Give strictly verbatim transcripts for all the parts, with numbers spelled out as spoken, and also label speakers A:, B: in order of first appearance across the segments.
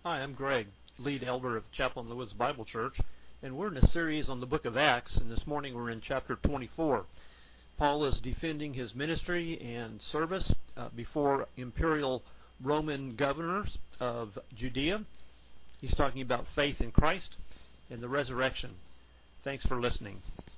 A: Hi, I'm Greg, lead elder of Chapel in the Woods Bible Church, and we're in a series on the book of Acts, and this morning we're in chapter twenty-four. Paul is defending his ministry and service uh, before imperial Roman governors of Judea. He's talking about faith in Christ and the resurrection. Thanks for listening.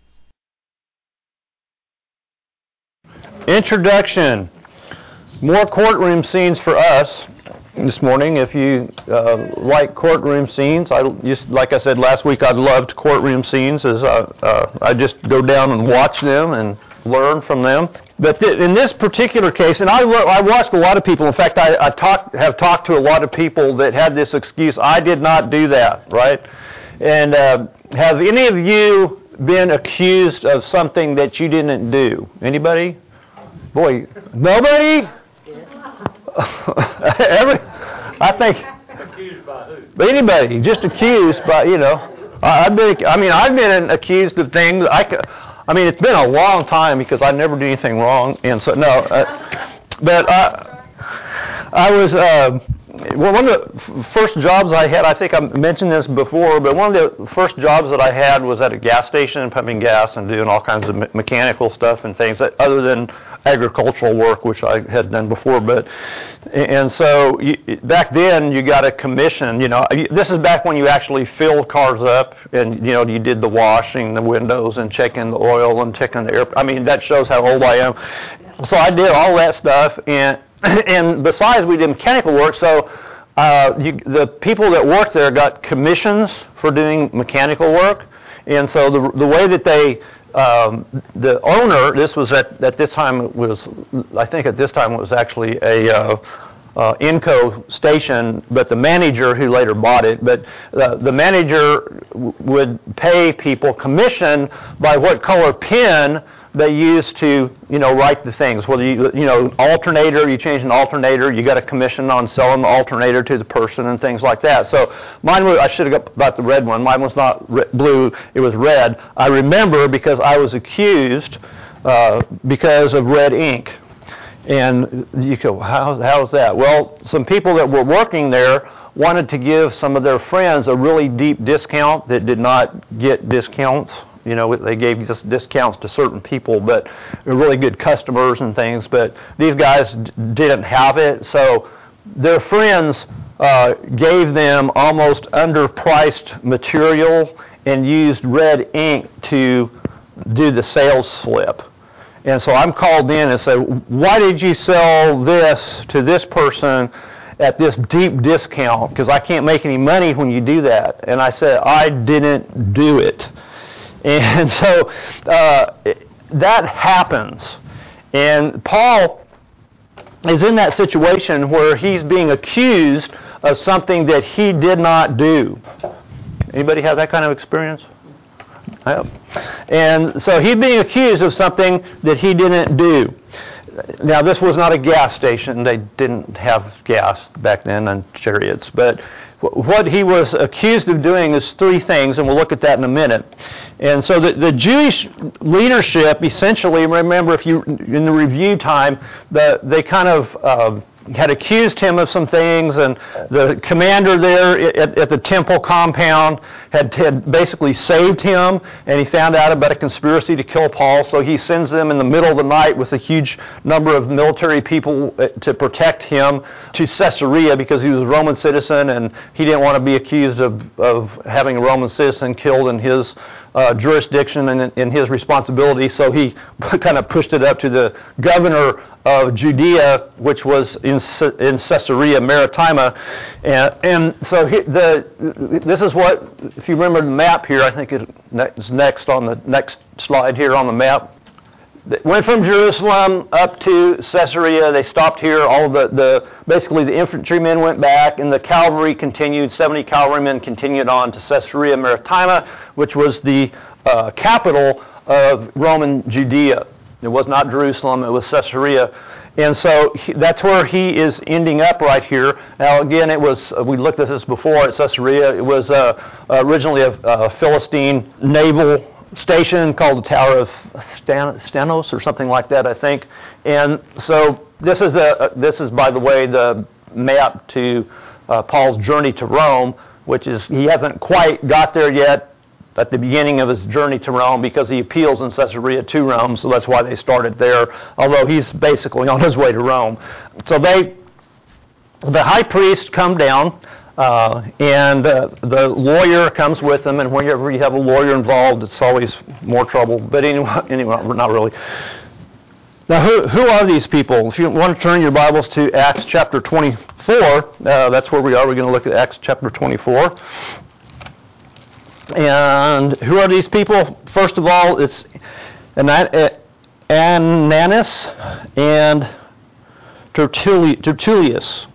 B: Introduction. More courtroom scenes for us this morning. If you uh, like courtroom scenes, I just like I said last week, I loved courtroom scenes. As uh, uh, I just go down and watch them and learn from them. But th- in this particular case, and I, I watched a lot of people. In fact, I, I talk, have talked to a lot of people that had this excuse. I did not do that, right? And uh, have any of you been accused of something that you didn't do? Anybody? Boy, nobody? Every, I think.
C: Accused by who?
B: Anybody, just accused by, you know. I, I've been, I mean, I've been accused of things. I, I mean, it's been a long time because I never do anything wrong, and so no. Uh, but I, I was. Uh, Well, one of the first jobs I had, I think I mentioned this before, but one of the first jobs that I had was at a gas station, pumping gas and doing all kinds of me- mechanical stuff and things, that, other than agricultural work, which I had done before. But and so you, back then, you got a commission. You know, this is back when you actually filled cars up, and you know, you did the washing the windows and checking the oil and checking the air. I mean, that shows how old I am. So I did all that stuff, and. And besides, we did mechanical work, so uh, you, the people that worked there got commissions for doing mechanical work. And so the the way that they, um, the owner, this was at, at this time, it was, I think at this time it was actually a uh, uh, Inco station, but the manager who later bought it, but uh, the manager w- would pay people commission by what color pen they used to, you know, write the things. Whether you, you know, alternator, you change an alternator, you got a commission on selling the alternator to the person and things like that. So mine was, I should have got about the red one. Mine was not re- blue, it was red. I remember because I was accused uh, because of red ink. And you go, how, how's that? Well, some people that were working there wanted to give some of their friends a really deep discount that did not get discounts. You know, they gave just discounts to certain people, but they're really good customers and things. But these guys d- didn't have it, so their friends uh, gave them almost underpriced material and used red ink to do the sales slip. And so I'm called in and said, "Why did you sell this to this person at this deep discount? Because I can't make any money when you do that." And I said, "I didn't do it." And so uh, that happens. And Paul is in that situation where he's being accused of something that he did not do. Anybody have that kind of experience? Yeah. And so he's being accused of something that he didn't do. Now, this was not a gas station. They didn't have gas back then on chariots. But what he was accused of doing is three things, and we'll look at that in a minute. And so the, the Jewish leadership, essentially, remember if you in the review time, the, they kind of uh, had accused him of some things, and the commander there at, at the temple compound had, had basically saved him, and he found out about a conspiracy to kill Paul, so he sends them in the middle of the night with a huge number of military people to protect him to Caesarea because he was a Roman citizen, and he didn't want to be accused of, of having a Roman citizen killed in his Uh, jurisdiction and in his responsibility, so he kind of pushed it up to the governor of Judea, which was in in Caesarea Maritima, and, and so he, the this is what, if you remember the map here, I think it's next on the next slide here on the map. They went from Jerusalem up to Caesarea. They stopped here. All the, the basically the infantrymen went back, and the cavalry continued. seventy cavalrymen continued on to Caesarea Maritima, which was the uh, capital of Roman Judea. It was not Jerusalem. It was Caesarea. And so he, that's where he is ending up right here. Now, again, it was, uh, we looked at this before at Caesarea. It was uh, originally a, a Philistine naval station called the Tower of Stan- Stanos or something like that, I think. And so this is the uh, this is, by the way, the map to uh, Paul's journey to Rome, which is he hasn't quite got there yet at the beginning of his journey to Rome because he appeals in Caesarea to Rome, so that's why they started there, although he's basically on his way to Rome. So they, the high priest come down, uh, and uh, the lawyer comes with him, and whenever you have a lawyer involved, it's always more trouble. But anyway, anyway not really. Now, who, who are these people? If you want to turn your Bibles to Acts chapter twenty-four, uh, that's where we are. We're going to look at Acts chapter twenty-four. And who are these people? First of all, it's Ananias and Tertullius.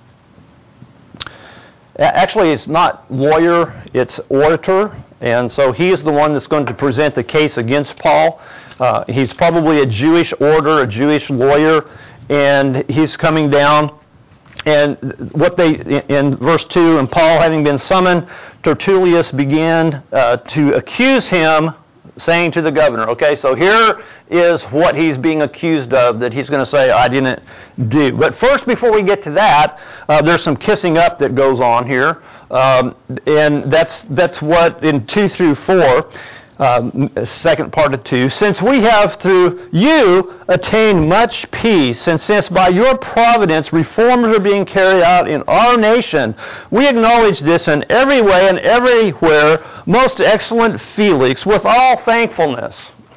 B: Actually, it's not lawyer, it's orator. And so he is the one that's going to present the case against Paul. Uh, he's probably a Jewish orator, a Jewish lawyer, and he's coming down. And what they, in verse two, and Paul having been summoned, Tertullius began uh, to accuse him, saying to the governor, okay, so here is what he's being accused of, that he's going to say, I didn't do. But first, before we get to that, uh, there's some kissing up that goes on here. Um, and that's that's what in two through four, um, second part of two. Since we have through you attained much peace, and since by your providence reforms are being carried out in our nation, we acknowledge this in every way and everywhere, most excellent Felix, with all thankfulness.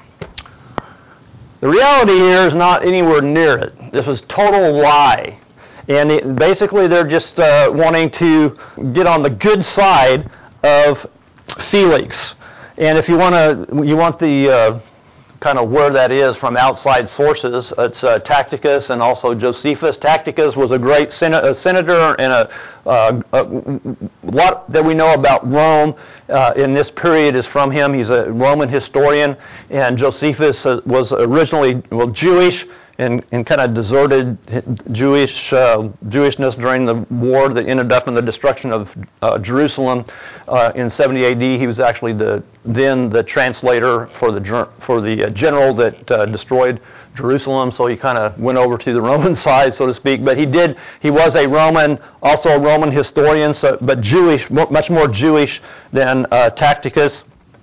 B: The reality here is not anywhere near it. This is total lie. And it, basically they're just uh, wanting to get on the good side of Felix. And if you want to, you want the uh, kind of where that is from outside sources, it's uh, Tacitus and also Josephus. Tacitus was a great sen- a senator and a, uh, a lot that we know about Rome uh, in this period is from him. He's a Roman historian, and Josephus uh, was originally well Jewish. And, and kind of deserted Jewish uh, Jewishness during the war that ended up in the destruction of uh, Jerusalem uh, in seventy A D. He was actually the then the translator for the for the uh, general that uh, destroyed Jerusalem. So he kind of went over to the Roman side, so to speak. But he did. He was a Roman, also a Roman historian, so, but Jewish, much more Jewish than uh, Tacitus.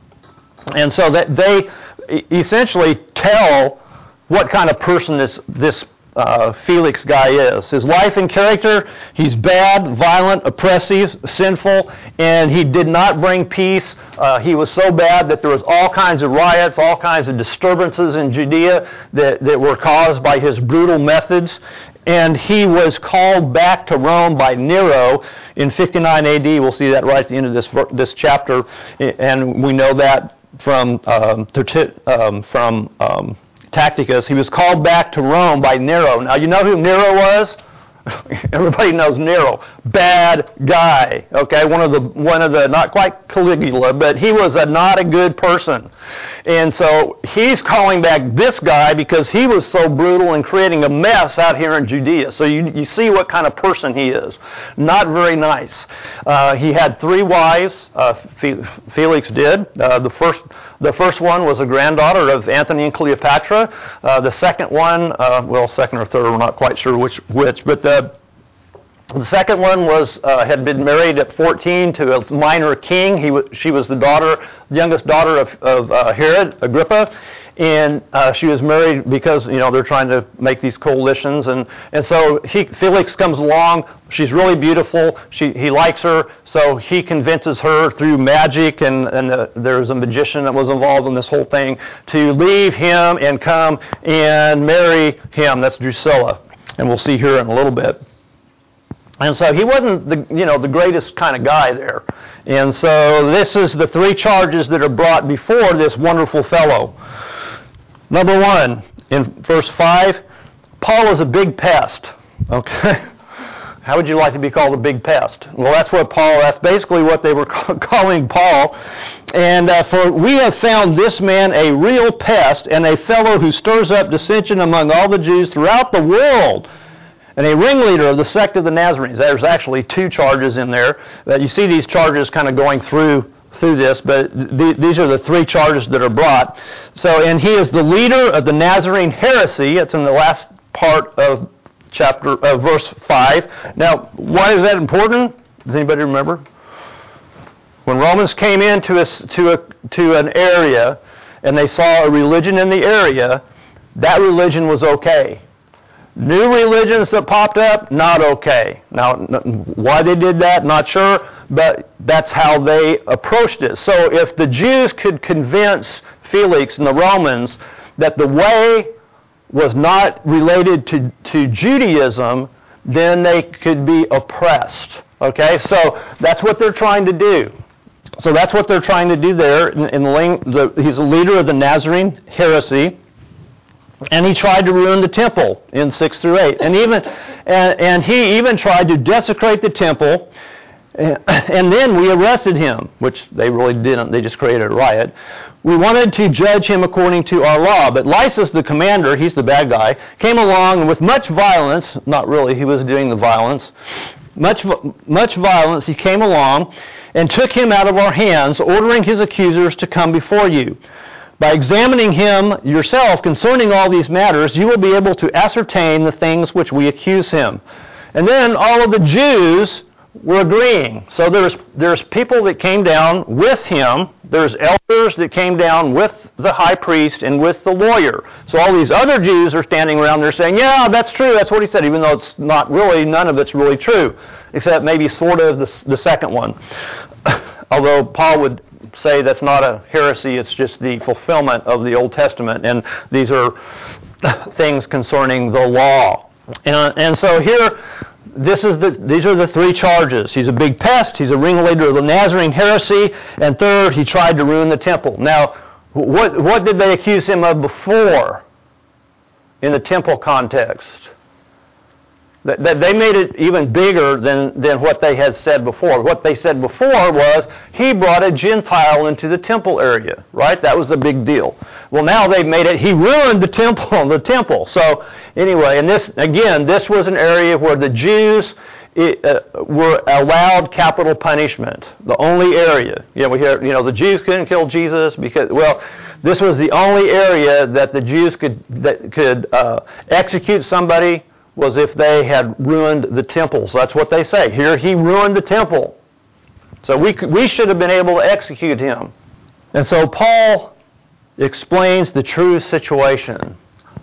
B: And so that they essentially tell what kind of person this this uh, Felix guy is. His life and character, he's bad, violent, oppressive, sinful, and he did not bring peace. Uh, he was so bad that there was all kinds of riots, all kinds of disturbances in Judea that, that were caused by his brutal methods. And he was called back to Rome by Nero in fifty-nine A D. We'll see that right at the end of this this chapter, and we know that from um, um, from um, Tacitus. He was called back to Rome by Nero. Now, you know who Nero was? Everybody knows Nero. Bad guy. Okay, one of the one of the not quite Caligula, but he was a not a good person. And so he's calling back this guy because he was so brutal and creating a mess out here in Judea. So you you see what kind of person he is. Not very nice. Uh, he had three wives. Uh, Felix did. Uh, the first the first one was a granddaughter of Antony and Cleopatra. Uh, the second one, uh, well, second or third, we're not quite sure which which, but the The second one was uh, had been married at fourteen to a minor king. He w- she was the daughter, the youngest daughter of, of uh, Herod Agrippa, and uh, she was married because you know they're trying to make these coalitions, and and so he, Felix comes along. She's really beautiful. She he likes her, so he convinces her through magic, and and uh, there's a magician that was involved in this whole thing to leave him and come and marry him. That's Drusilla, and we'll see here in a little bit. And so he wasn't the you know the greatest kind of guy there. And so this is the three charges that are brought before this wonderful fellow. Number one, in verse five, Paul is a big pest. Okay? How would you like to be called a big pest? Well, that's what Paul, that's basically what they were calling Paul. And uh, for we have found this man a real pest and a fellow who stirs up dissension among all the Jews throughout the world, and a ringleader of the sect of the Nazarenes. There's actually two charges in there. Uh, you see these charges kind of going through through this, but th- these are the three charges that are brought. So, and he is the leader of the Nazarene heresy. It's in the last part of chapter, uh, verse five. Now, why is that important? Does anybody remember? When Romans came into a, to, a, to an area and they saw a religion in the area, that religion was okay. New religions that popped up, not okay. Now, why they did that, not sure, but that's how they approached it. So if the Jews could convince Felix and the Romans that the way was not related to, to Judaism, then they could be oppressed. Okay, so that's what they're trying to do. So that's what they're trying to do there. In, in the, the, he's a leader of the Nazarene heresy, and he tried to ruin the temple in six through eight. And even and, and he even tried to desecrate the temple. And, and then we arrested him, which they really didn't. They just created a riot. We wanted to judge him according to our law, but Lysias, the commander, he's the bad guy, came along and with much violence. Not really, he was doing the violence. Much much violence. He came along and took him out of our hands, ordering his accusers to come before you. By examining him yourself concerning all these matters, you will be able to ascertain the things which we accuse him. And then all of the Jews were agreeing. So there's there's people that came down with him. There's elders that came down with the high priest and with the lawyer. So all these other Jews are standing around there saying, yeah, that's true, that's what he said, even though it's not really, none of it's really true, except maybe sort of the, the second one. Although Paul would say that's not a heresy, it's just the fulfillment of the Old Testament, and these are things concerning the law. And, and so here, this is the, these are the three charges. He's a big pest, he's a ringleader of the Nazarene heresy, and third, he tried to ruin the temple. Now, what, what did they accuse him of before in the temple context? That they made it even bigger than, than what they had said before. What they said before was, he brought a Gentile into the temple area, right? That was a big deal. Well, now they've made it, he ruined the temple, the temple. So, anyway, and this, again, this was an area where the Jews it, uh, were allowed capital punishment. The only area. You know, we hear, you know, the Jews couldn't kill Jesus because, well, this was the only area that the Jews could, that could uh, execute somebody was if they had ruined the temple. So that's what they say. Here, he ruined the temple. So we we should have been able to execute him. And so Paul explains the true situation.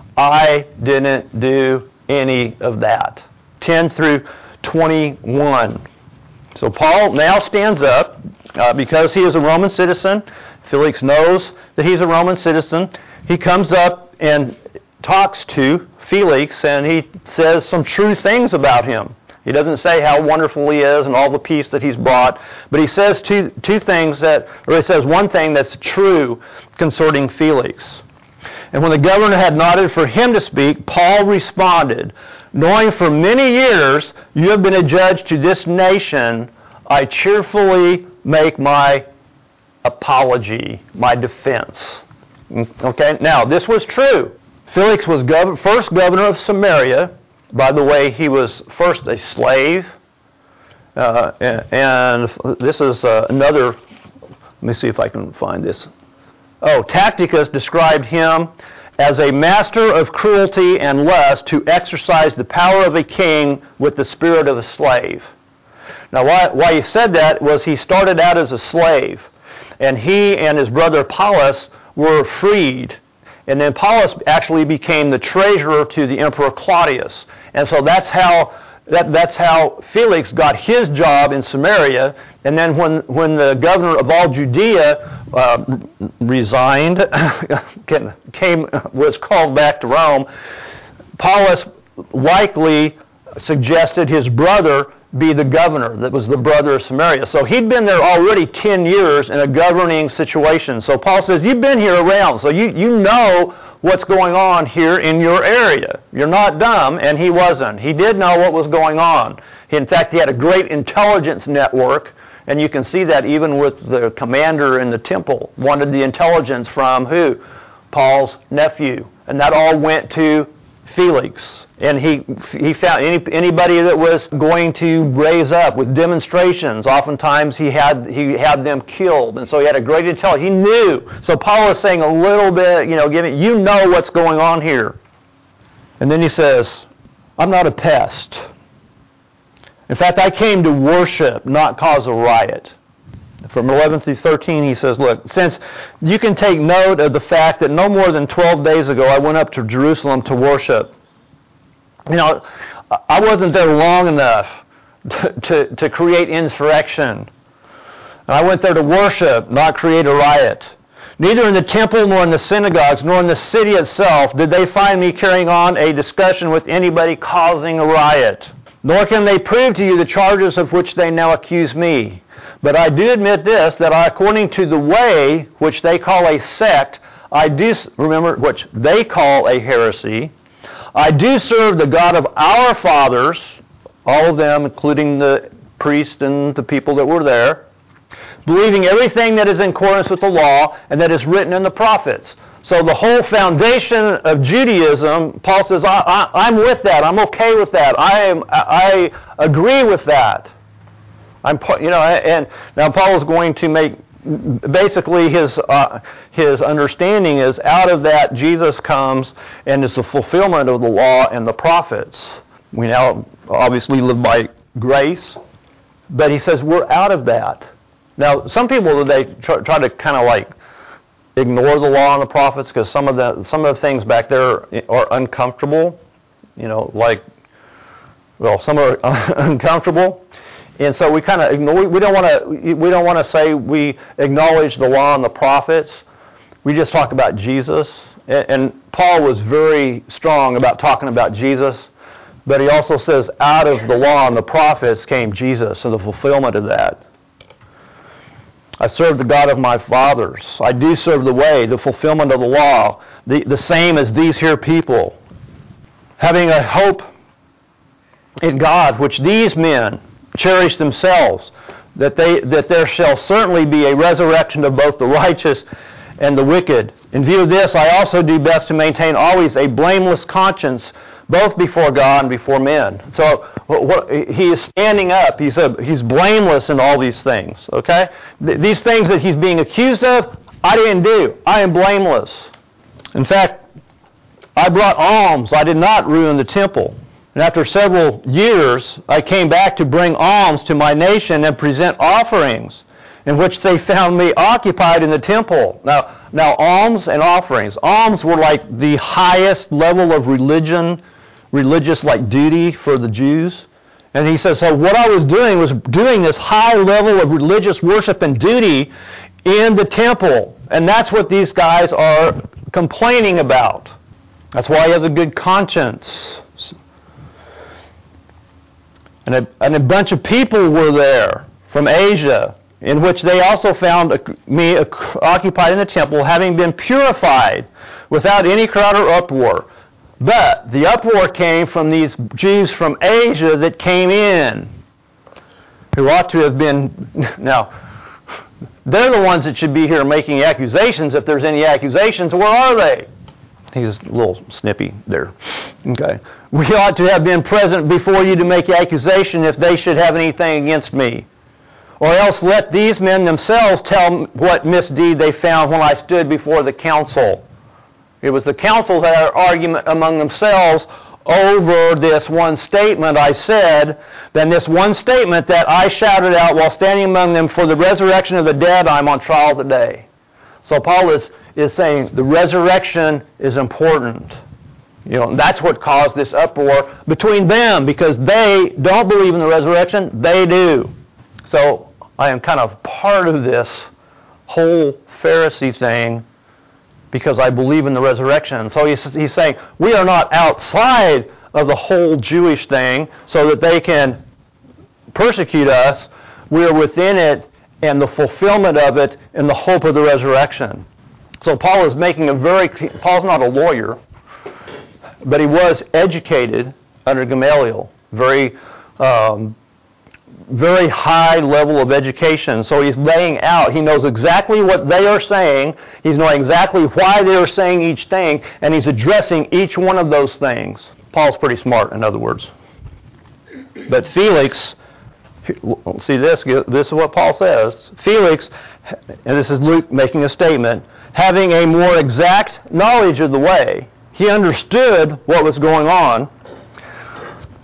B: I didn't do any of that. ten through twenty-one. So Paul now stands up uh, because he is a Roman citizen. Felix knows that he's a Roman citizen. He comes up and talks to Felix, and he says some true things about him. He doesn't say how wonderful he is and all the peace that he's brought, but he says two two things that, or he says one thing that's true concerning Felix. And when the governor had nodded for him to speak, Paul responded, knowing for many years you have been a judge to this nation, I cheerfully make my apology, my defense. Okay, now this was true. Felix was gov- first governor of Samaria. By the way, he was first a slave. Uh, and, and this is uh, another, let me see if I can find this. Oh, Tacitus described him as a master of cruelty and lust who exercised the power of a king with the spirit of a slave. Now, why, why he said that was he started out as a slave, and he and his brother Apollos were freed. And then Apollos actually became the treasurer to the Emperor Claudius. And so that's how that, that's how Felix got his job in Samaria. And then when, when the governor of all Judea uh, resigned, came was called back to Rome, Apollos likely suggested his brother be the governor that was the brother of Samaria. So he'd been there already ten years in a governing situation. So Paul says, you've been here around, so you, you know what's going on here in your area. You're not dumb, and he wasn't. He did know what was going on. He, in fact, he had a great intelligence network, and you can see that even with the commander in the temple. Wanted the intelligence from who? Paul's nephew. And that all went to Felix. And he he found any, anybody that was going to raise up with demonstrations. Oftentimes he had he had them killed, and so he had a great intelligence. He knew. So Paul is saying a little bit, you know, giving you know what's going on here. And then he says, I'm not a pest. In fact, I came to worship, not cause a riot. From eleven through thirteen, he says, look, since you can take note of the fact that no more than twelve days ago I went up to Jerusalem to worship. You know, I wasn't there long enough to, to, to create insurrection. And I went there to worship, not create a riot. Neither in the temple nor in the synagogues nor in the city itself did they find me carrying on a discussion with anybody causing a riot. Nor can they prove to you the charges of which they now accuse me. But I do admit this, that I, according to the way which they call a sect, I do, remember, which they call a heresy, I do serve the God of our fathers, all of them, including the priest and the people that were there, believing everything that is in accordance with the law and that is written in the prophets. So the whole foundation of Judaism, Paul says, I, I, I'm with that. I'm okay with that. I am. I agree with that. I'm, you know, and now Paul is going to make basically his uh, his understanding is out of that Jesus comes and is the fulfillment of the law and the prophets. We now obviously live by grace, but he says we're out of that. Now, some people they try, try to kind of like ignore the law and the prophets because some of the some of the things back there are uncomfortable. You know, like well, some are uncomfortable. And so we kind of ignore. We don't want to. We don't want to say we acknowledge the law and the prophets. We just talk about Jesus. And Paul was very strong about talking about Jesus, but he also says, out of the law and the prophets came Jesus, and the fulfillment of that. I serve the God of my fathers. I do serve the way, the fulfillment of the law, the the same as these here people, having a hope in God, which these men cherish themselves, that they that there shall certainly be a resurrection of both the righteous and the wicked. In view of this, I also do best to maintain always a blameless conscience, both before God and before men. So what, what, he is standing up. He's a, he's blameless in all these things. Okay, Th- these things that he's being accused of, I didn't do. I am blameless. In fact, I brought alms. I did not ruin the temple. And after several years, I came back to bring alms to my nation and present offerings, in which they found me occupied in the temple. Now, now alms and offerings. Alms were like the highest level of religion, religious like duty for the Jews. And he says, so what I was doing was doing this high level of religious worship and duty in the temple. And that's what these guys are complaining about. That's why he has a good conscience. And a, and a bunch of people were there from Asia, in which they also found me occupied in the temple, having been purified without any crowd or uproar. But the uproar came from these Jews from Asia that came in, who ought to have been, now, they're the ones that should be here making accusations. If there's any accusations, where are they? He's a little snippy there. Okay. We ought to have been present before you to make accusation if they should have anything against me. Or else let these men themselves tell what misdeed they found when I stood before the council. It was the council that had an argument among themselves over this one statement I said, then this one statement that I shouted out while standing among them, for the resurrection of the dead I'm on trial today. So Paul is, is saying the resurrection is important. You know, that's what caused this uproar between them, because they don't believe in the resurrection, they do. So I am kind of part of this whole Pharisee thing because I believe in the resurrection. So he's, he's saying we are not outside of the whole Jewish thing so that they can persecute us. We are within it and the fulfillment of it in the hope of the resurrection. So Paul is making a very, Paul's not a lawyer, but he was educated under Gamaliel, very um, very high level of education. So he's laying out, he knows exactly what they are saying, he's knowing exactly why they are saying each thing, and he's addressing each one of those things. Paul's pretty smart, in other words. But Felix, see this, this is what Paul says. Felix, and this is Luke making a statement, having a more exact knowledge of the way, he understood what was going on,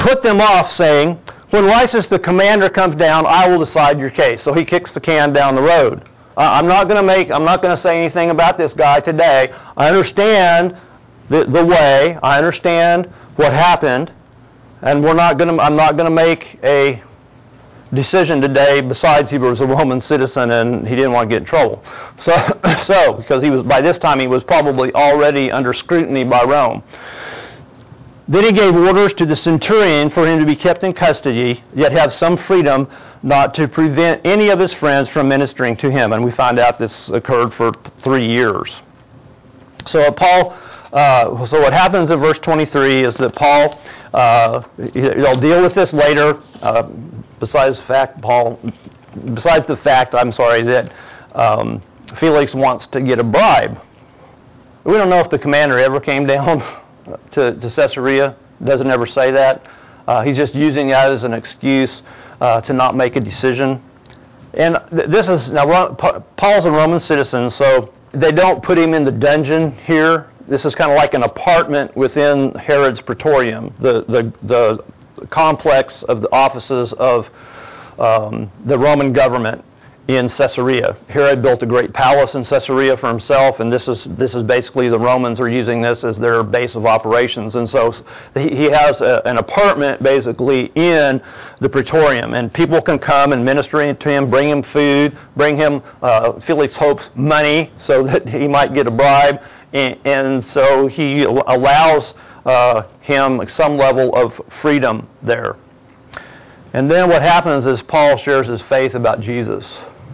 B: put them off, saying, when Lysias the commander comes down, I will decide your case. So he kicks the can down the road. Uh, I'm not going to make, I'm not going to say anything about this guy today. I understand the, the way. I understand what happened. And we're not going to, I'm not going to make a decision today. Besides, he was a Roman citizen and he didn't want to get in trouble. So, so because he was, by this time he was probably already under scrutiny by Rome. Then he gave orders to the centurion for him to be kept in custody, yet have some freedom, not to prevent any of his friends from ministering to him. And we find out this occurred for th- three years. So Paul, uh, so what happens in verse twenty-three is that Paul, uh, he'll deal with this later. Uh, besides the fact, Paul, besides the fact, I'm sorry, that um, Felix wants to get a bribe. We don't know if the commander ever came down to, to Caesarea. Doesn't ever say that. Uh, he's just using that as an excuse uh, to not make a decision. And th- this is now Paul's a Roman citizen, so they don't put him in the dungeon here. This is kind of like an apartment within Herod's Praetorium, the the, the complex of the offices of um, the Roman government in Caesarea. Herod built a great palace in Caesarea for himself, and this is this is basically the Romans are using this as their base of operations. And so he, he has a, an apartment basically in the Praetorium, and people can come and minister to him, bring him food, bring him uh, Felix hopes money so that he might get a bribe, and, and so he allows uh, him some level of freedom there. And then what happens is Paul shares his faith about Jesus.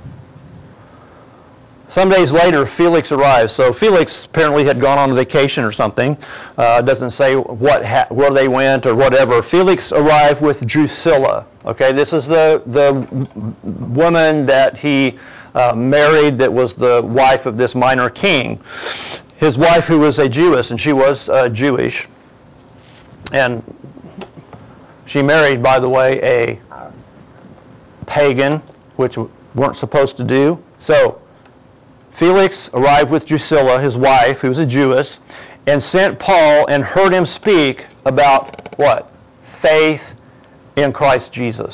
B: Some days later, Felix arrives. So Felix apparently had gone on vacation or something. Uh, doesn't say what ha- where they went or whatever. Felix arrived with Drusilla. Okay, this is the the woman that he uh, married that was the wife of this minor king. His wife, who was a Jewess, and she was uh, Jewish. And she married, by the way, a pagan, which weren't supposed to do. So Felix arrived with Drusilla, his wife, who was a Jewess, and sent Paul and heard him speak about what? Faith in Christ Jesus.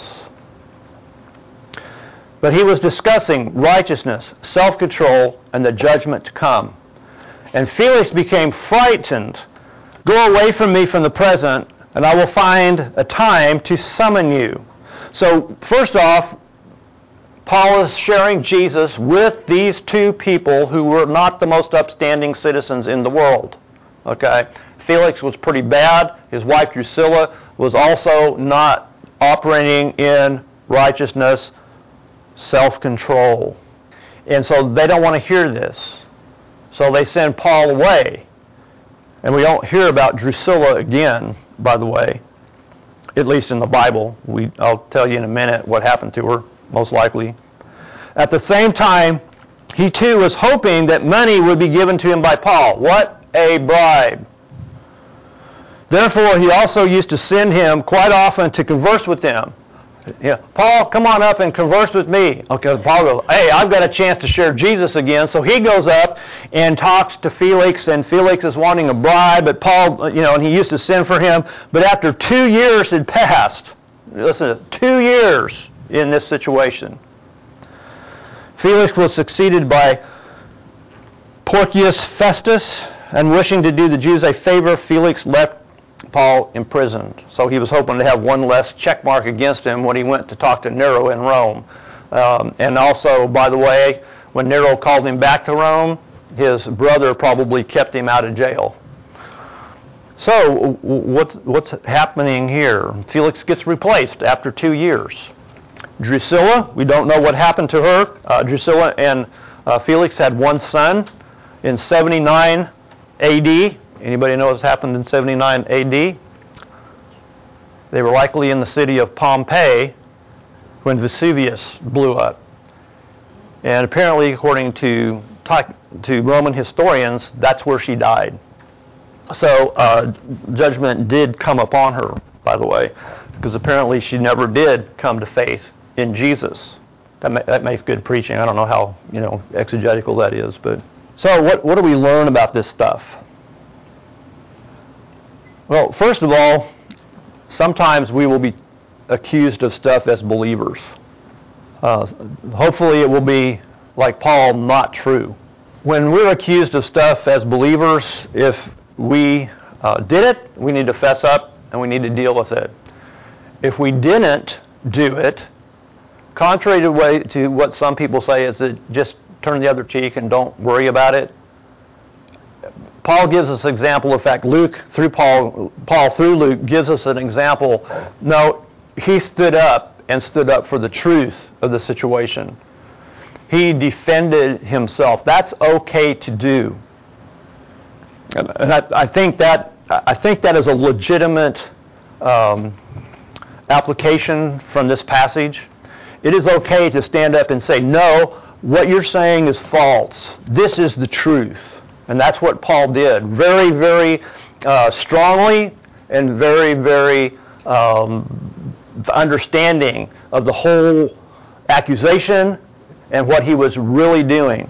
B: But he was discussing righteousness, self-control, and the judgment to come. And Felix became frightened. Go away from me from the present, and I will find a time to summon you. So, first off, Paul is sharing Jesus with these two people who were not the most upstanding citizens in the world. Okay? Felix was pretty bad. His wife Drusilla was also not operating in righteousness, self-control. And so they don't want to hear this. So they send Paul away. And we don't hear about Drusilla again, by the way, at least in the Bible. We, I'll tell you in a minute what happened to her, most likely. At the same time, he too was hoping that money would be given to him by Paul. What a bribe. Therefore, he also used to send him quite often to converse with them. Yeah, Paul, come on up and converse with me. Okay, Paul goes, hey, I've got a chance to share Jesus again. So he goes up and talks to Felix, and Felix is wanting a bribe, but Paul, you know, and he used to send for him. But after two years had passed, listen, two years in this situation, Felix was succeeded by Porcius Festus, and wishing to do the Jews a favor, Felix left Paul imprisoned. So he was hoping to have one less check mark against him when he went to talk to Nero in Rome. Um, and also, by the way, when Nero called him back to Rome, his brother probably kept him out of jail. So what's what's happening here? Felix gets replaced after two years. Drusilla, we don't know what happened to her. Uh, Drusilla and uh, Felix had one son in seventy-nine A D Anybody know what's happened in seventy-nine A D? They were likely in the city of Pompeii when Vesuvius blew up. And apparently, according to to Roman historians, that's where she died. So uh, judgment did come upon her, by the way, because apparently she never did come to faith in Jesus. That, ma- that makes good preaching. I don't know how, you know, exegetical that is, but so what what do we learn about this stuff? Well, first of all, sometimes we will be accused of stuff as believers. Uh, hopefully it will be, like Paul, not true. When we're accused of stuff as believers, if we uh, did it, we need to fess up and we need to deal with it. If we didn't do it, contrary to, way, to what some people say, is that just turn the other cheek and don't worry about it. Paul gives us an example. In fact, Luke, through Paul, Paul through Luke, gives us an example. No, he stood up and stood up for the truth of the situation. He defended himself. That's okay to do. And I, I think that I think that is a legitimate um, application from this passage. It is okay to stand up and say, no, what you're saying is false. This is the truth. And that's what Paul did. Very, very uh, strongly and very, very um, understanding of the whole accusation and what he was really doing.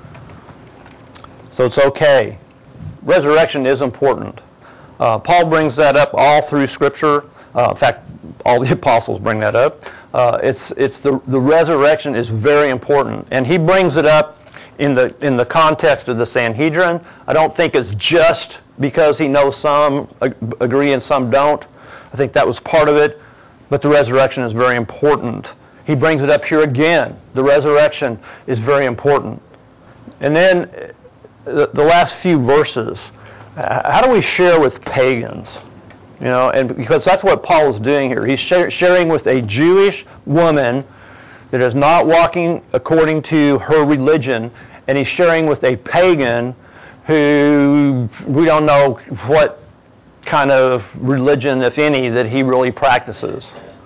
B: So it's okay. Resurrection is important. Uh, Paul brings that up all through Scripture. Uh, in fact, all the apostles bring that up. Uh, it's it's the the resurrection is very important, and he brings it up in the in the context of the Sanhedrin. I don't think it's just because he knows some agree and some don't. I think that was part of it, but the resurrection is very important. He brings it up here again. The resurrection is very important. And then the, the last few verses, how do we share with pagans? You know, and because that's what Paul is doing here. He's share, sharing with a Jewish woman that is not walking according to her religion, and he's sharing with a pagan who we don't know what kind of religion, if any, that he really practices.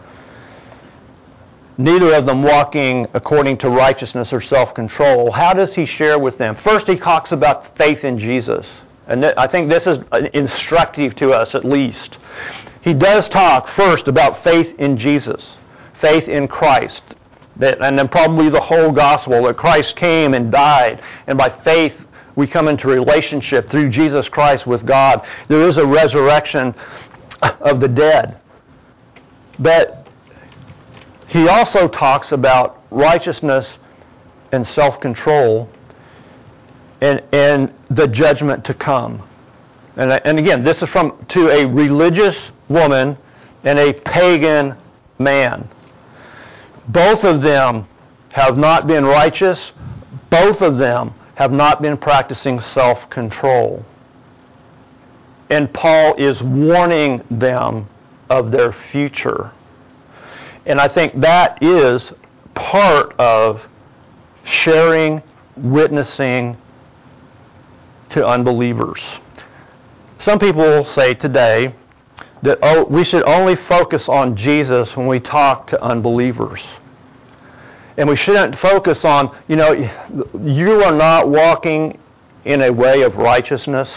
B: Neither of them walking according to righteousness or self-control. How does he share with them? First, he talks about faith in Jesus. And th- I think this is instructive to us, at least. He does talk first about faith in Jesus, faith in Christ, that, and then probably the whole gospel, that Christ came and died, and by faith we come into relationship through Jesus Christ with God. There is a resurrection of the dead. But he also talks about righteousness and self-control and, and the judgment to come. And, and again, this is from to a religious woman and a pagan man. Both of them have not been righteous. Both of them have not been practicing self-control. And Paul is warning them of their future. And I think that is part of sharing, witnessing to unbelievers. Some people say today that oh, we should only focus on Jesus when we talk to unbelievers. And we shouldn't focus on, you know, you are not walking in a way of righteousness.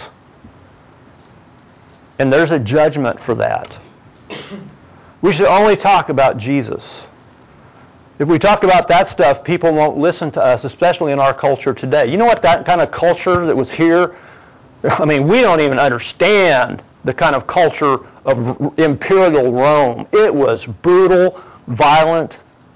B: And there's a judgment for that. We should only talk about Jesus. If we talk about that stuff, people won't listen to us, especially in our culture today. You know what that kind of culture that was here? I mean, we don't even understand the kind of culture of imperial Rome. It was brutal, violent.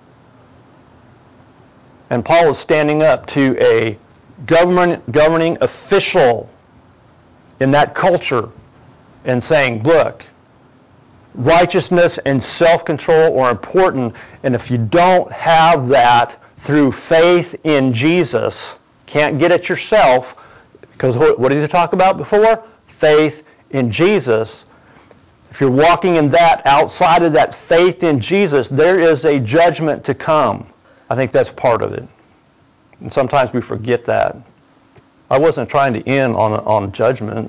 B: And Paul is standing up to a government, governing official in that culture and saying, look, righteousness and self-control are important, and if you don't have that through faith in Jesus, can't get it yourself, because what did he talk about before? Faith in Jesus. If you're walking in that, outside of that faith in Jesus, there is a judgment to come. I think that's part of it. And sometimes we forget that. I wasn't trying to end on, on judgment.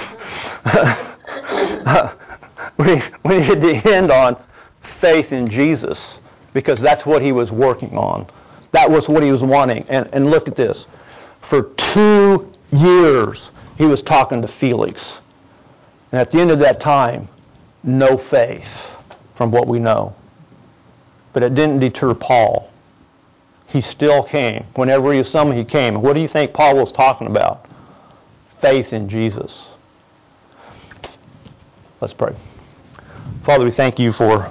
B: We, we need to end on faith in Jesus, because that's what he was working on. That was what he was wanting. And, and look at this. For two years, he was talking to Felix. And at the end of that time, no faith from what we know. But it didn't deter Paul. He still came. Whenever he was summoned, he came. What do you think Paul was talking about? Faith in Jesus. Let's pray. Father, we thank you for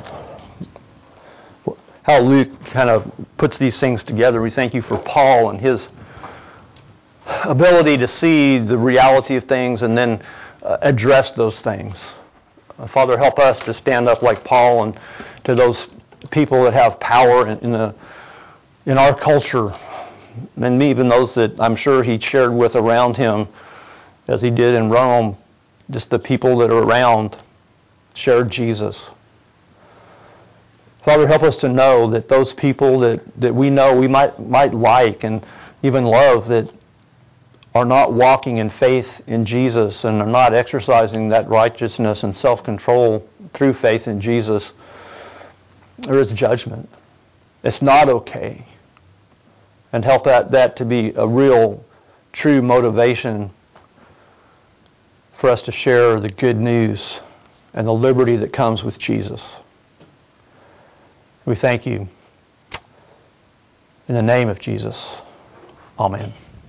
B: how Luke kind of puts these things together. We thank you for Paul and his ability to see the reality of things and then uh, address those things. Uh, Father, help us to stand up like Paul and to those people that have power in, in, the, in our culture, and even those that I'm sure he shared with around him as he did in Rome. Just the people that are around shared Jesus. Father, help us to know that those people that, that we know we might might like and even love, that are not walking in faith in Jesus and are not exercising that righteousness and self-control through faith in Jesus, there is judgment. It's not okay. And help that, that to be a real, true motivation for us to share the good news and the liberty that comes with Jesus. We thank you. In the name of Jesus. Amen.